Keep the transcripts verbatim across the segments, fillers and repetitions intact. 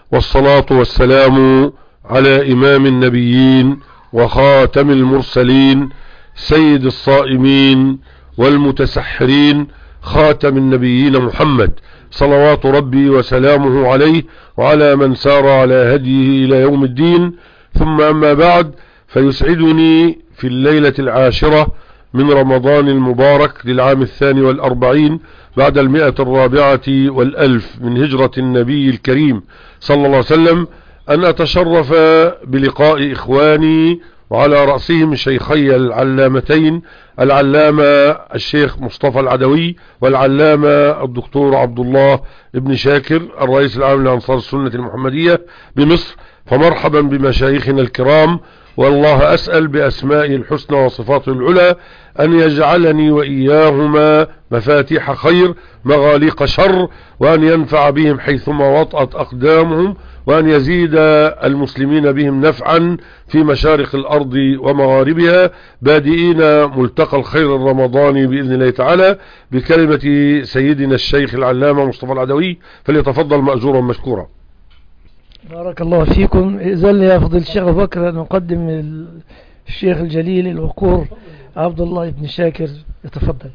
والصلاة والسلام على إمام النبيين وخاتم المرسلين سيد الصائمين والمتسحرين خاتم النبيين محمد صلوات ربي وسلامه عليه وعلى من سار على هديه إلى يوم الدين. ثم أما بعد، فيسعدني في الليلة العاشرة من رمضان المبارك للعام الثاني والأربعين بعد المئة الرابعة والألف من هجرة النبي الكريم صلى الله عليه وسلم أن أتشرف بلقاء إخواني وعلى رأسهم شيخي العلامتين العلامة الشيخ مصطفى العدوي والعلامة الدكتور عبد الله ابن شاكر الرئيس العام لأنصار السنة المحمدية بمصر. فمرحبا بمشايخنا الكرام، والله أسأل بأسمائه الحسنى وصفاته العلى أن يجعلني وإياهما مفاتيح خير مغاليق شر، وأن ينفع بهم حيثما وطأت أقدامهم، وأن يزيد المسلمين بهم نفعا في مشارق الأرض ومغاربها، بادئين ملتقى الخير الرمضاني بإذن الله تعالى بكلمة سيدنا الشيخ العلامة مصطفى العدوي، فليتفضل مأجورا مشكورا. بارك الله فيكم. إذن يا فضيلة الشيخ أبو بكر أن نقدم الشيخ الجليل الوقور عبد الله بن شاكر، يتفضل.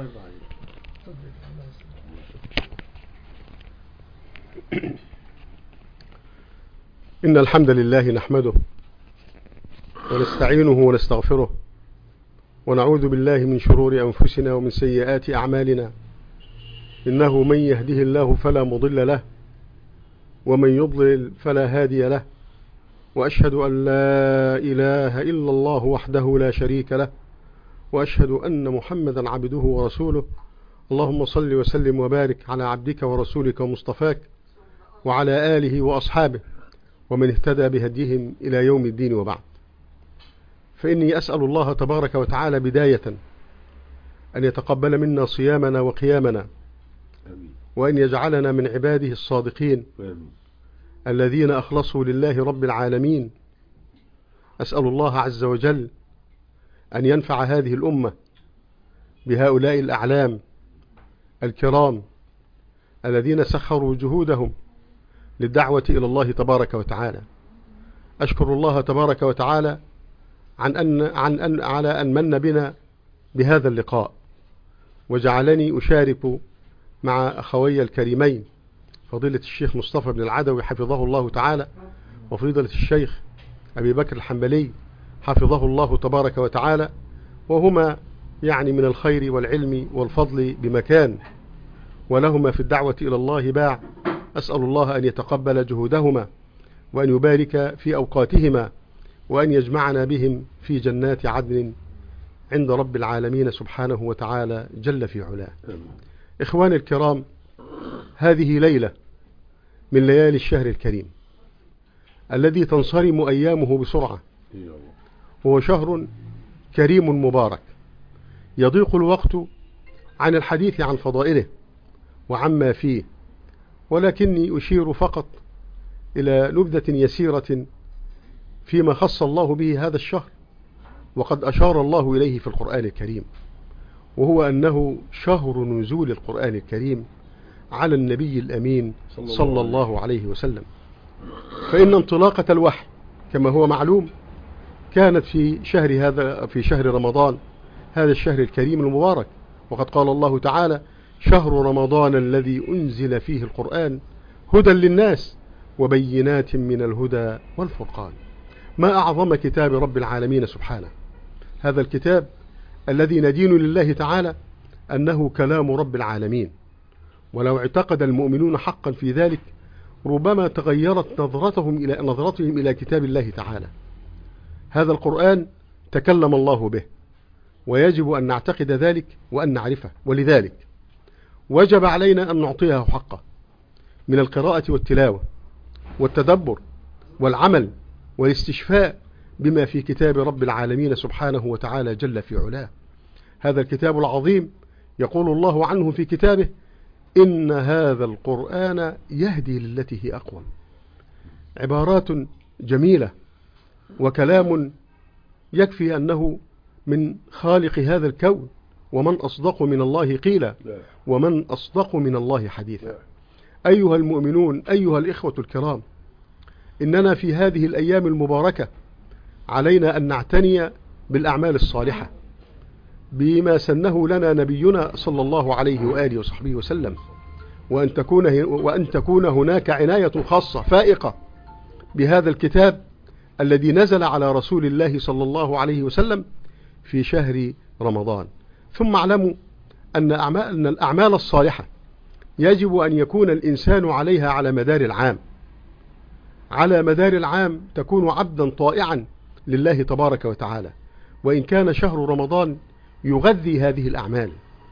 إن الحمد لله نحمده ونستعينه ونستغفره ونعوذ بالله من شرور أنفسنا ومن سيئات أعمالنا، إنه من يهده الله فلا مضل له ومن يضلل فلا هادي له، وأشهد أن لا إله إلا الله وحده لا شريك له، وأشهد أن محمدا عبده ورسوله. اللهم صل وسلم وبارك على عبدك ورسولك ومصطفاك وعلى آله وأصحابه ومن اهتدى بهديهم إلى يوم الدين، وبعد. فإني أسأل الله تبارك وتعالى بداية أن يتقبل منا صيامنا وقيامنا، وأن يجعلنا من عباده الصادقين الذين أخلصوا لله رب العالمين. أسأل الله عز وجل أن ينفع هذه الأمة بهؤلاء الأعلام الكرام الذين سخروا جهودهم للدعوة إلى الله تبارك وتعالى. أشكر الله تبارك وتعالى عن أن عن أن على أن من بنا بهذا اللقاء، وجعلني أشارك مع أخوي الكريمين فضيلة الشيخ مصطفى بن العدوي حفظه الله تعالى، وفضيلة الشيخ أبي بكر الحنبلي حفظه الله تبارك وتعالى، وهما يعني من الخير والعلم والفضل بمكان، ولهما في الدعوة إلى الله باع. أسأل الله أن يتقبل جهودهما وأن يبارك في أوقاتهما، وأن يجمعنا بهم في جنات عدن عند رب العالمين سبحانه وتعالى جل في علاه. إخواني الكرام، هذه ليلة من ليالي الشهر الكريم الذي تنصرم أيامه بسرعة، هو شهر كريم مبارك يضيق الوقت عن الحديث عن فضائله وعما فيه، ولكني أشير فقط إلى نبذة يسيرة فيما خص الله به هذا الشهر، وقد أشار الله إليه في القرآن الكريم، وهو أنه شهر نزول القرآن الكريم على النبي الأمين صلى الله عليه وسلم. فإن انطلاقة الوحي كما هو معلوم كانت في شهر هذا في شهر رمضان، هذا الشهر الكريم المبارك، وقد قال الله تعالى: شهر رمضان الذي أنزل فيه القرآن هدى للناس وبينات من الهدى والفرقان. ما أعظم كتاب رب العالمين سبحانه، هذا الكتاب الذي ندين لله تعالى أنه كلام رب العالمين، ولو اعتقد المؤمنون حقا في ذلك ربما تغيرت نظرتهم إلى نظرتهم إلى كتاب الله تعالى. هذا القرآن تكلم الله به، ويجب أن نعتقد ذلك وأن نعرفه، ولذلك وجب علينا أن نعطيه حقه من القراءة والتلاوة والتدبر والعمل والاستشفاء بما في كتاب رب العالمين سبحانه وتعالى جل في علاه. هذا الكتاب العظيم يقول الله عنه في كتابه: إن هذا القرآن يهدي للتي هي أقوم. عبارات جميلة وكلام يكفي أنه من خالق هذا الكون، ومن أصدق من الله قيلا ومن أصدق من الله حديثا. أيها المؤمنون، أيها الإخوة الكرام، إننا في هذه الأيام المباركة علينا أن نعتني بالأعمال الصالحة بما سنه لنا نبينا صلى الله عليه وآله وصحبه وسلم، وأن تكون, وأن تكون هناك عناية خاصة فائقة بهذا الكتاب الذي نزل على رسول الله صلى الله عليه وسلم في شهر رمضان. ثم اعلموا أن أعمال, أن الأعمال الصالحة يجب أن يكون الإنسان عليها على مدار العام، على مدار العام تكون عبدا طائعا لله تبارك وتعالى. وإن كان شهر رمضان يغذي هذه الأعمال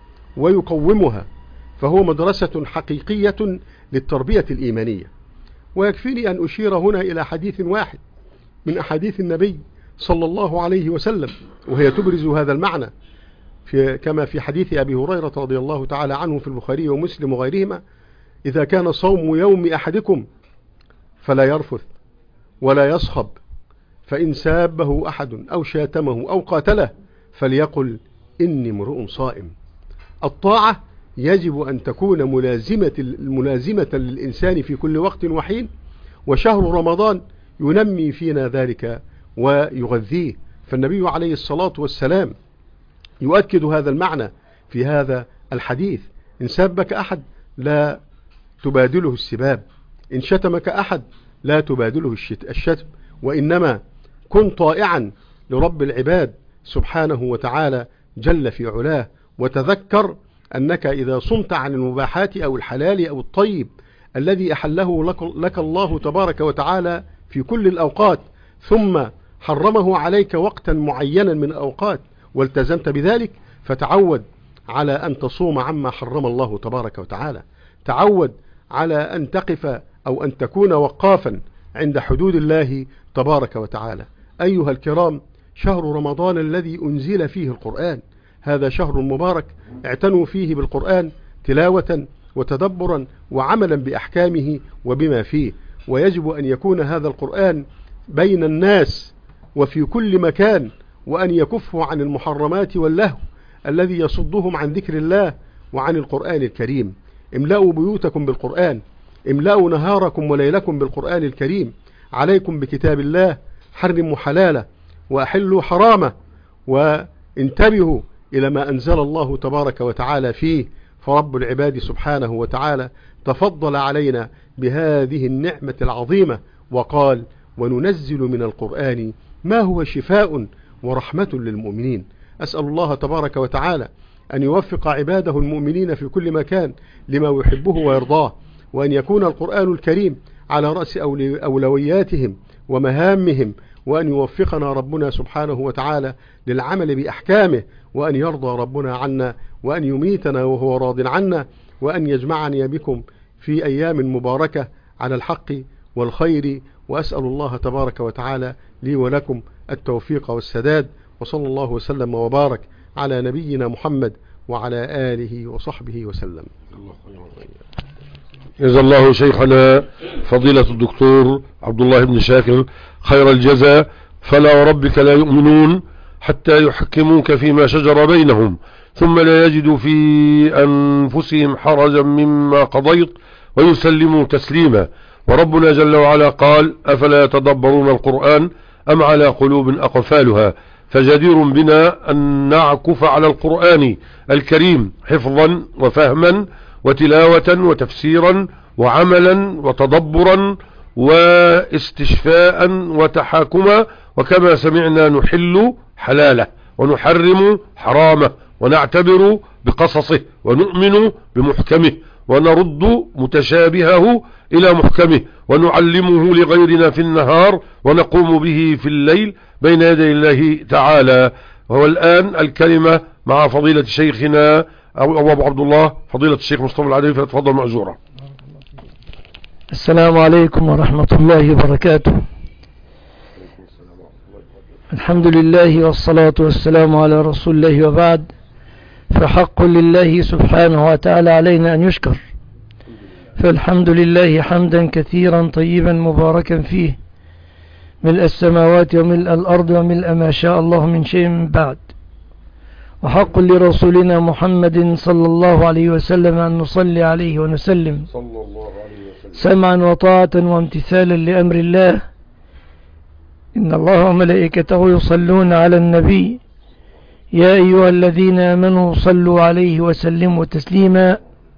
ويقومها، فهو مدرسة حقيقية للتربية الإيمانية. ويكفيني أن أشير هنا إلى حديث واحد من أحاديث النبي صلى الله عليه وسلم، وهي تبرز هذا المعنى، في كما في حديث أبي هريرة رضي الله تعالى عنه في البخاري ومسلم وغيرهما: إذا كان صوم يوم أحدكم فلا يرفث ولا يصخب، فإن سابه أحد أو شاتمه أو قاتله فليقل إني امرؤ صائم. الطاعة يجب أن تكون ملازمة, ملازمة للإنسان في كل وقت وحين، وشهر رمضان ينمي فينا ذلك ويغذيه. فالنبي عليه الصلاة والسلام يؤكد هذا المعنى في هذا الحديث: إن سابك أحد لا تبادله السباب، إن شتمك أحد لا تبادله الشتم، وإنما كن طائعا لرب العباد سبحانه وتعالى جل في علاه. وتذكر أنك إذا صمت عن المباحات أو الحلال أو الطيب الذي أحله لك, لك الله تبارك وتعالى في كل الأوقات، ثم حرمه عليك وقتا معينا من الأوقات والتزمت بذلك، فتعود على أن تصوم عما حرم الله تبارك وتعالى. تعود على أن تقف أو أن تكون وقافا عند حدود الله تبارك وتعالى. أيها الكرام، شهر رمضان الذي أنزل فيه القرآن هذا شهر مبارك، اعتنوا فيه بالقرآن تلاوة وتدبرا وعملا بأحكامه وبما فيه. ويجب أن يكون هذا القرآن بين الناس وفي كل مكان، وأن يكفوا عن المحرمات واللهو الذي يصدهم عن ذكر الله وعن القرآن الكريم. املأوا بيوتكم بالقرآن، املأوا نهاركم وليلكم بالقرآن الكريم. عليكم بكتاب الله، حرموا حلاله وأحلوا حرامه، وانتبهوا إلى ما أنزل الله تبارك وتعالى فيه. فرب العباد سبحانه وتعالى تفضل علينا بهذه النعمة العظيمة وقال: وننزل من القرآن ما هو شفاء ورحمة للمؤمنين. أسأل الله تبارك وتعالى أن يوفق عباده المؤمنين في كل مكان لما يحبه ويرضاه، وأن يكون القرآن الكريم على رأس أولوياتهم ومهامهم، وأن يوفقنا ربنا سبحانه وتعالى للعمل بأحكامه، وأن يرضى ربنا عنا، وأن يميتنا وهو راض عنا، وأن يجمعني بكم في أيام مباركة على الحق والخير. وأسأل الله تبارك وتعالى لي ولكم التوفيق والسداد، وصلى الله وسلم وبارك على نبينا محمد وعلى آله وصحبه وسلم. جزا الله شيخنا فضيلة الدكتور عبد الله بن شاكر خير الجزاء. فلا وربك لا يؤمنون حتى يحكموك فيما شجر بينهم ثم لا يجدوا في أنفسهم حرجا مما قضيت ويسلموا تسليما. وربنا جل وعلا قال: أفلا يتدبرون القرآن أم على قلوب أقفالها. فجدير بنا أن نعكف على القرآن الكريم حفظا وفهما وتلاوة وتفسيرا وعملا وتدبرا واستشفاء وتحاكما، وكما سمعنا نحل حلاله ونحرم حرامه، ونعتبر بقصصه، ونؤمن بمحكمه، ونرد متشابهه إلى محكمه، ونعلمه لغيرنا في النهار ونقوم به في الليل بين يدي الله تعالى. وهو الآن الكلمة مع فضيلة شيخنا أبو عبد الله فضيلة الشيخ مصطفى العدوي، فلتفضل مأجورا. السلام عليكم ورحمة الله وبركاته. الحمد لله والصلاة والسلام على رسول الله، وبعد، فحق لله سبحانه وتعالى علينا أن يشكر. فالحمد لله حمدا كثيرا طيبا مباركا فيه، ملء السماوات وملء الأرض وملء ما شاء الله من شيء من بعد. وحق لرسولنا محمد صلى الله عليه وسلم أن نصلي عليه ونسلم، سمعا وطاعة وامتثالا لأمر الله. إن الله وملائكته يصلون على النبي يا أيها الذين آمنوا صلوا عليه وسلموا تسليما.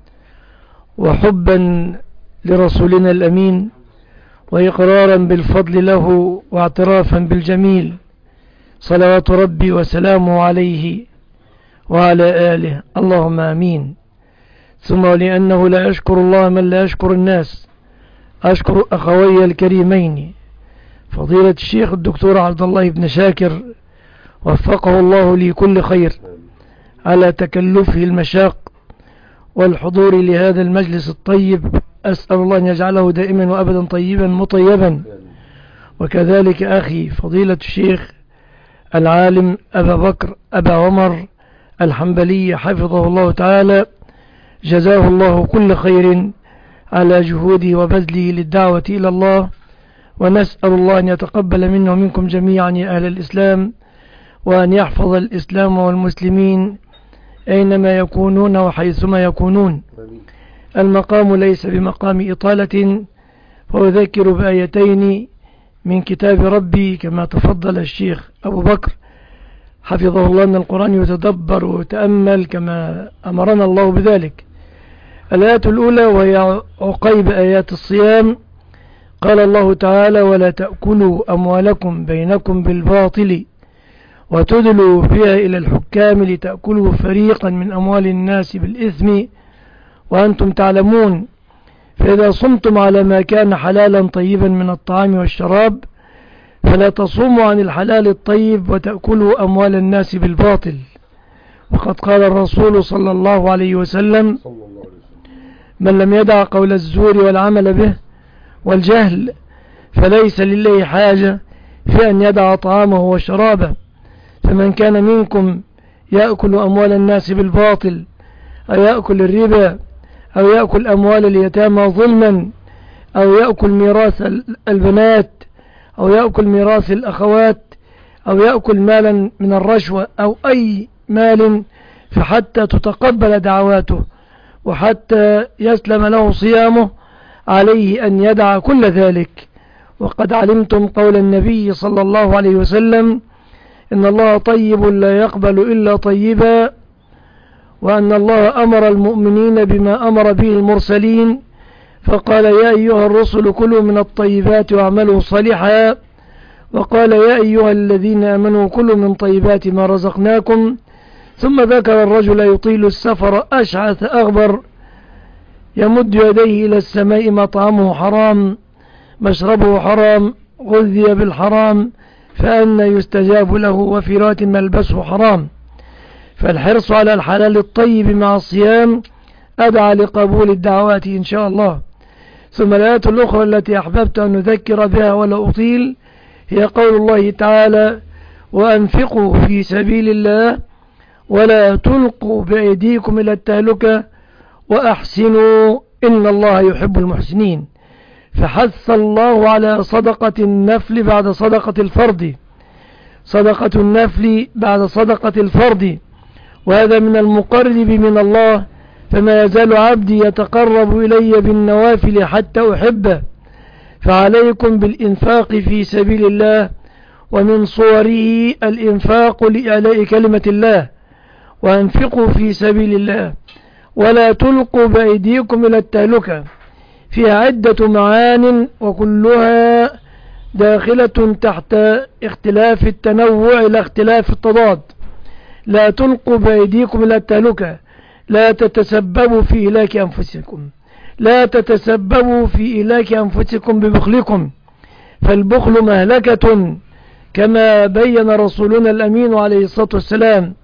وحبا لرسولنا الأمين وإقرارا بالفضل له واعترافا بالجميل، صلوات ربي وسلامه عليه وعلى آله، اللهم آمين. ثم لأنه لا يشكر الله من لا يشكر الناس، أشكر أخوي الكريمين فضيلة الشيخ الدكتور عبد الله بن شاكر وفقه الله لكل خير على تكلفه المشاق والحضور لهذا المجلس الطيب. أسأل الله أن يجعله دائما وأبدا طيبا مطيبا. وكذلك أخي فضيلة الشيخ العالم أبا بكر أبا عمر الحنبلي حفظه الله تعالى، جزاه الله كل خير على جهوده وبذله للدعوة إلى الله. ونسأل الله أن يتقبل منا ومنكم جميعا يا أهل الإسلام، وأن يحفظ الإسلام والمسلمين أينما يكونون وحيثما يكونون. المقام ليس بمقام إطالة، وأذكر بآيتين من كتاب ربي كما تفضل الشيخ أبو بكر حفظه الله أن القرآن يتدبر ويتأمل كما أمرنا الله بذلك. الآية الأولى وهي عقيب آيات الصيام، قال الله تعالى: ولا تأكلوا أموالكم بينكم بالباطل وتدلوا بها إلى الحكام لتأكلوا فريقا من أموال الناس بالإثم وأنتم تعلمون. فإذا صمتم على ما كان حلالا طيبا من الطعام والشراب فلا تصوموا عن الحلال الطيب وتأكلوا أموال الناس بالباطل. وقد قال الرسول صلى الله عليه وسلم: من لم يدع قول الزور والعمل به والجهل فليس لله حاجة في أن يدع طعامه وشرابه. فمن كان منكم يأكل أموال الناس بالباطل أو يأكل الربا أو يأكل أموال اليتامى ظلما أو يأكل ميراث البنات أو يأكل ميراث الأخوات أو يأكل مالا من الرشوة أو أي مال فحتى تتقبل دعواته وحتى يسلم له صيامه عليه أن يدع كل ذلك. وقد علمتم قول النبي صلى الله عليه وسلم: إن الله طيب لا يقبل إلا طيبا، وأن الله أمر المؤمنين بما أمر به المرسلين فقال: يا أيها الرسل كلوا من الطيبات واعملوا صالحا، وقال: يا أيها الذين آمنوا كلوا من طيبات ما رزقناكم. ثم ذكر الرجل يطيل السفر أشعث أغبر يمد يديه إلى السماء مطعمه حرام مشربه حرام غذي بالحرام فأنى يستجاب له وفي رواية ملبسه حرام. فالحرص على الحلال الطيب مع الصيام أدعى لقبول الدعوات إن شاء الله. ثم الآية الأخرى التي أحببت أن نذكر بها ولا أطيل هي قول الله تعالى: وأنفقوا في سبيل الله ولا تلقوا بأيديكم إلى التهلكة وأحسنوا إن الله يحب المحسنين. فحث الله على صدقة النفل بعد صدقة الفرض، صدقة النفل بعد صدقة الفرض، وهذا من المقرب من الله. فما يزال عبدي يتقرب إلي بالنوافل حتى أحبه. فعليكم بالإنفاق في سبيل الله، ومن صوره الإنفاق لإعلاء كلمة الله. وأنفقوا في سبيل الله ولا تلقوا بأيديكم إلى التهلكة، فيها عدة معان وكلها داخلة تحت اختلاف التنوع إلى اختلاف التضاد. لا تلقوا بأيديكم إلى التهلكة، لا تتسببوا في إهلاك أنفسكم، لا تتسببوا في إهلاك أنفسكم ببخلكم، فالبخل مهلكة كما بين رسولنا الأمين عليه الصلاة والسلام.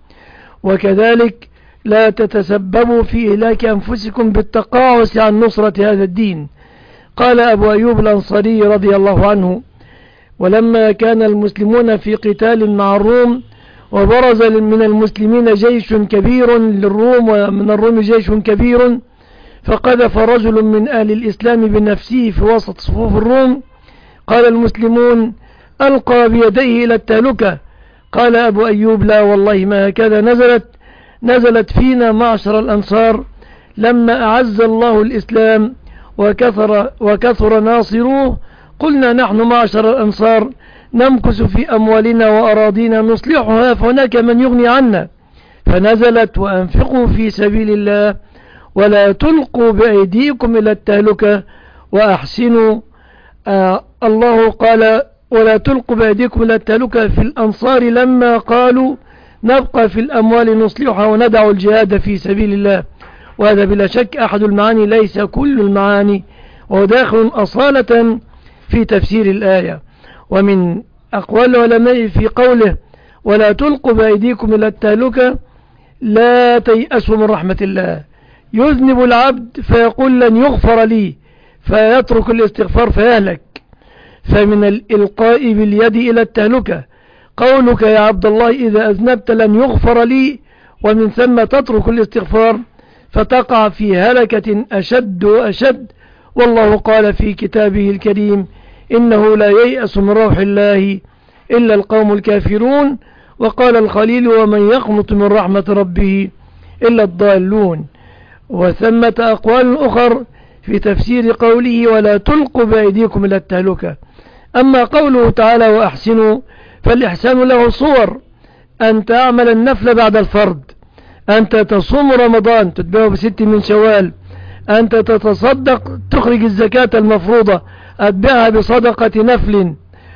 وكذلك لا تتسببوا في إهلاك أنفسكم بالتقاعس عن نصرة هذا الدين. قال أبو أيوب الأنصاري رضي الله عنه: ولما كان المسلمون في قتال مع الروم وبرز من المسلمين جيش كبير للروم ومن الروم جيش كبير فقذف رجل من أهل الإسلام بنفسه في وسط صفوف الروم، قال المسلمون: ألقى بيديه إلى التهلكة. قال أبو أيوب: لا والله ما هكذا نزلت، نزلت فينا معشر الأنصار لما أعز الله الإسلام وكثر, وكثر ناصروه قلنا نحن معشر الأنصار نمكث في أموالنا وأراضينا نصلحها فهناك من يغني عنا، فنزلت وأنفقوا في سبيل الله ولا تلقوا بأيديكم إلى التهلكة وأحسنوا. آه الله قال ولا تلقوا بأيديكم إلى التهلكة في الأنصار لما قالوا نبقى في الأموال نصلحها وندع الجهاد في سبيل الله، وهذا بلا شك أحد المعاني ليس كل المعاني، وهو داخل أصالة في تفسير الآية. ومن أقوال العلماء في قوله ولا تلقوا بأيديكم إلى التهلكة لا تيأسوا من رحمة الله، يذنب العبد فيقول لن يغفر لي فيترك الاستغفار فيهلك، فمن الإلقاء باليد إلى التهلكة قولك يا عبد الله إذا أذنبت لن يغفر لي، ومن ثم تترك الاستغفار فتقع في هلكة أشد وأشد. والله قال في كتابه الكريم إنه لا ييأس من روح الله إلا القوم الكافرون، وقال الخليل ومن يقنط من رحمة ربه إلا الضالون. وثمة أقوال أخر في تفسير قوله ولا تلقوا بأيديكم إلى التهلكة. أما قوله تعالى وأحسنوا فالإحسان له صور، أن تعمل النفل بعد الفرض، أنت تصوم رمضان تتبعه بست من شوال، أنت تتصدق تخرج الزكاة المفروضة أتبعها بصدقة نفل.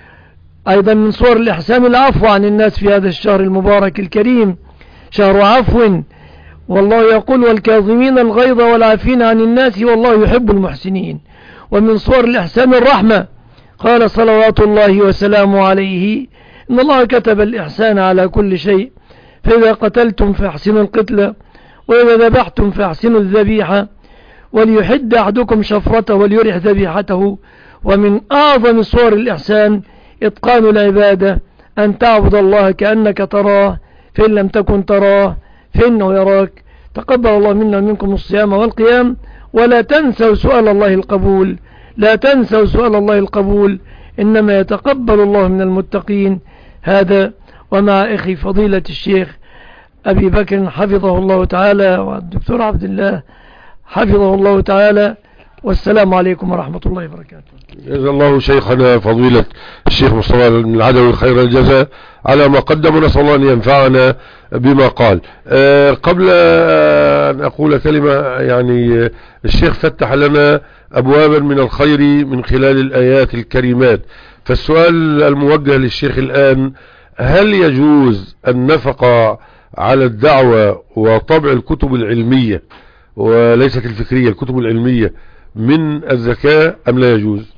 أيضا من صور الإحسان العفو عن الناس في هذا الشهر المبارك الكريم، شهر عفو، والله يقول والكاظمين الغيظ والعافين عن الناس والله يحب المحسنين. ومن صور الإحسان الرحمة، قال صلوات الله وسلامه عليه إن الله كتب الإحسان على كل شيء، فإذا قتلتم فاحسنوا القتلة وإذا ذبحتم فاحسنوا الذبيحة وليحد أحدكم شفرته وليرح ذبيحته. ومن أعظم صور الإحسان إتقان العبادة، أن تعبد الله كأنك تراه فإن لم تكن تراه فإنه يراك. تقبل الله منا ومنكم الصيام والقيام، ولا تنسوا سؤال الله القبول، لا تنسوا سؤال الله القبول، إنما يتقبل الله من المتقين. هذا ومع أخي فضيلة الشيخ أبي بكر حفظه الله تعالى والدكتور عبد الله حفظه الله تعالى، والسلام عليكم ورحمة الله وبركاته. جزا الله شيخنا فضيلة الشيخ مصطفى العدوي خير الجزاء على ما قدم، ونسأل الله أن ينفعنا بما قال. أه قبل أن أقول كلمة، يعني الشيخ فتح لنا أبوابا من الخير من خلال الآيات الكريمات، فالسؤال الموجه للشيخ الآن: هل يجوز النفقة على الدعوة وطبع الكتب العلمية وليست الفكرية، الكتب العلمية، من الزكاة أم لا يجوز؟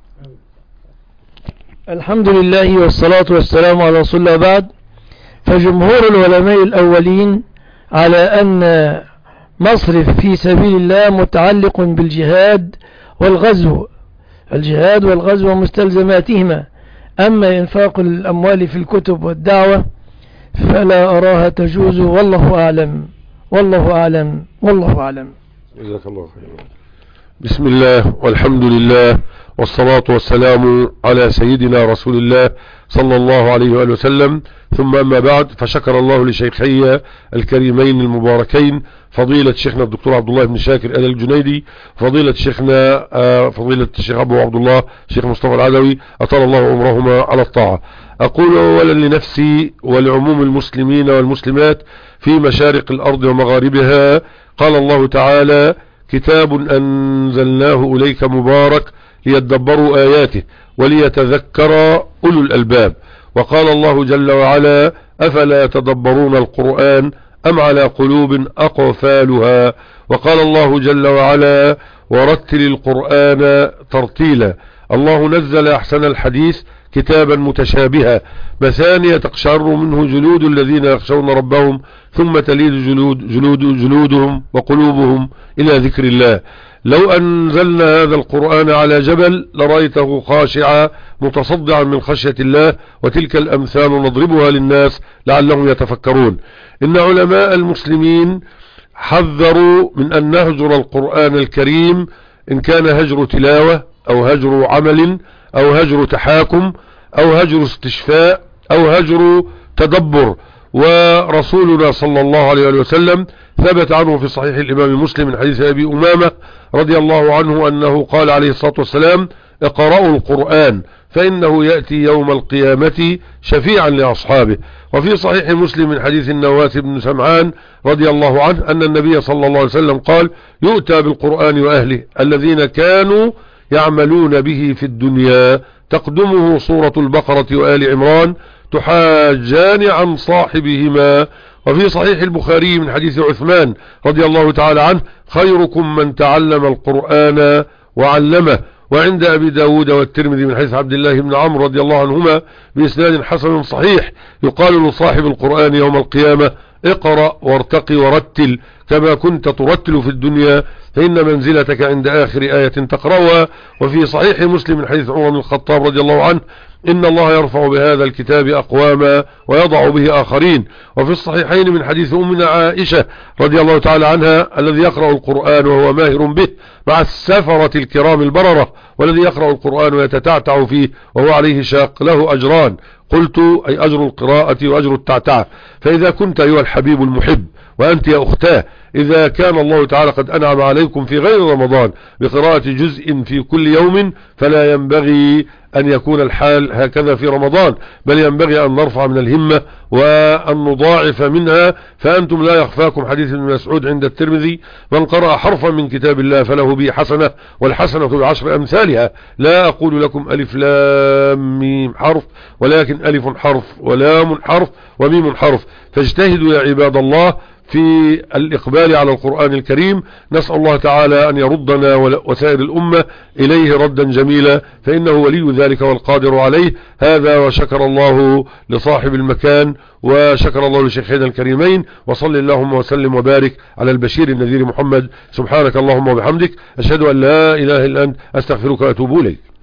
الحمد لله والصلاة والسلام على رسول الله. بعد، فجمهور العلماء الأولين على أن مصرف في سبيل الله متعلق بالجهاد والغزو، الجهاد والغزو ومستلزماتهما. أما إنفاق الأموال في الكتب والدعوة فلا أراها تجوز، والله أعلم والله أعلم والله أعلم. جزاك الله خيرا. بسم الله والحمد لله والصلاة والسلام على سيدنا رسول الله صلى الله عليه وآله وسلم، ثم أما بعد، فشكر الله لشيخي الكريمين المباركين فضيلة شيخنا الدكتور عبد الله بن شاكر آل الجنيدي، فضيلة شيخنا فضيلة الشيخ أبو عبد الله شيخ مصطفى العدوي، أطال الله عمرهما على الطاعة. أقول أولا لنفسي ولعموم المسلمين والمسلمات في مشارق الأرض ومغاربها، قال الله تعالى: كتاب أنزلناه إليك مبارك ليدبروا آياته وليتذكر أولو الألباب. وقال الله جل وعلا: أفلا يتدبرون القرآن أم على قلوب أقفالها. وقال الله جل وعلا: ورتل القرآن ترتيلا. الله نزل أحسن الحديث كتابا متشابها مثانية تقشعر منه جلود الذين يخشون ربهم ثم تلين جلود جلود جلودهم وقلوبهم إلى ذكر الله. لو أنزلنا هذا القرآن على جبل لرأيته خاشعا متصدعا من خشية الله، وتلك الأمثال نضربها للناس لعلهم يتفكرون. إن علماء المسلمين حذروا من أن نهجر القرآن الكريم، إن كان هجر تلاوة أو هجر عمل أو هجر تحاكم أو هجر استشفاء أو هجر تدبر. ورسولنا صلى الله عليه وسلم ثبت عنه في صحيح الإمام مسلم من حديث أبي أمامة رضي الله عنه أنه قال عليه الصلاة والسلام: اقرأوا القرآن فإنه يأتي يوم القيامة شفيعا لأصحابه. وفي صحيح مسلم من حديث النواس بن سمعان رضي الله عنه أن النبي صلى الله عليه وسلم قال: يؤتى بالقرآن وأهله الذين كانوا يعملون به في الدنيا تقدمه سورة البقرة وآل عمران تحاجان عن صاحبهما. وفي صحيح البخاري من حديث عثمان رضي الله تعالى عنه: خيركم من تعلم القرآن وعلمه. وعند أبي داود والترمذي من حديث عبد الله بن عمرو رضي الله عنهما بإسناد حسن صحيح: يقال لصاحب القرآن يوم القيامة: اقرأ وارتقي ورتل كما كنت ترتل في الدنيا فإن منزلتك عند آخر آية تقرأها. وفي صحيح مسلم من حديث عمر بن الخطاب رضي الله عنه: إن الله يرفع بهذا الكتاب أقواما ويضع به آخرين. وفي الصحيحين من حديث أمنا عائشة رضي الله تعالى عنها: الذي يقرأ القرآن وهو ماهر به مع السفرة الكرام البررة، والذي يقرأ القرآن ويتتعتع فيه وهو عليه شاق له أجران. قلت: أي أجر القراءة وأجر التعتع. فإذا كنت أيها الحبيب المحب وأنت يا أختاه، إذا كان الله تعالى قد أنعم عليكم في غير رمضان بقراءة جزء في كل يوم، فلا ينبغي أن يكون الحال هكذا في رمضان، بل ينبغي أن نرفع من الهمة وأن نضاعف منها. فأنتم لا يخفاكم حديث ابن مسعود عند الترمذي: من قرأ حرفا من كتاب الله فله به حسنة والحسنة بعشر أمثالها. لا أقول لكم ألف لام ميم حرف، ولكن ألف حرف ولام حرف وميم حرف. فاجتهدوا يا عباد الله في الإقبال على القرآن الكريم. نسأل الله تعالى أن يردنا وسائر الأمة إليه ردا جميلا، فإنه ولي ذلك والقادر عليه. هذا، وشكر الله لصاحب المكان وشكر الله لشيخنا الكريمين، وصل اللهم وسلم وبارك على البشير النذير محمد. سبحانك اللهم وبحمدك، أشهد أن لا إله إلا أنت، أستغفرك وأتوب إليك.